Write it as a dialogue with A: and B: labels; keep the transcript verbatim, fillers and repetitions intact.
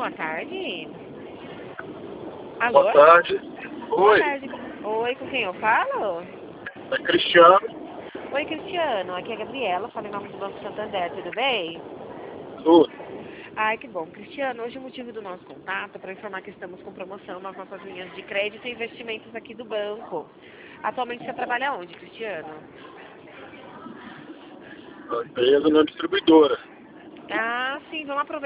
A: boa tarde. Alô?
B: Boa tarde.
A: Boa
B: Oi,
A: tarde. Oi, com quem eu falo?
B: é Cristiano.
A: Oi, Cristiano. Aqui é a Gabriela, falo em nome do Banco Santander, tudo bem?
B: Tudo.
A: Ai, que bom. Cristiano, hoje o motivo do nosso contato é para informar que estamos com promoção nas nossas linhas de crédito e investimentos aqui do banco. Atualmente você trabalha onde, Cristiano?
B: A empresa não é distribuidora.
A: Ah, sim, vamos aproveitar.